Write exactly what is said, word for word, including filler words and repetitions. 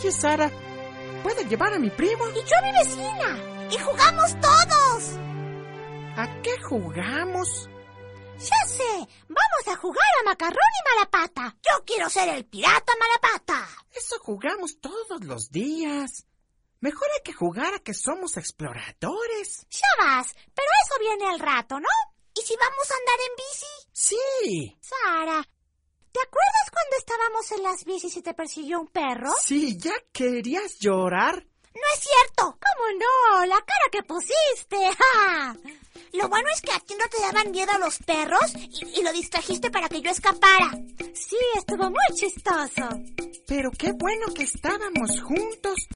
Oye, Sara, ¿puedes llevar a mi primo? Y yo a mi vecina. Y jugamos todos. ¿A qué jugamos? Ya sé, vamos a jugar a macarrón y malapata. Yo quiero ser el pirata malapata. Eso jugamos todos los días. Mejor hay que jugar a que somos exploradores. Ya vas, pero eso viene al rato, ¿no? ¿Y si vamos a andar en bici? Sí. Sara, ¿te acuerdas cuando estábamos en las bicis y te persiguió un perro? Sí, ¿ya querías llorar? No es cierto. ¿Cómo no? La cara que pusiste. ¡Ja! Lo bueno es que a ti no te daban miedo los perros y, y lo distrajiste para que yo escapara. Sí, estuvo muy chistoso. Pero qué bueno que estábamos juntos.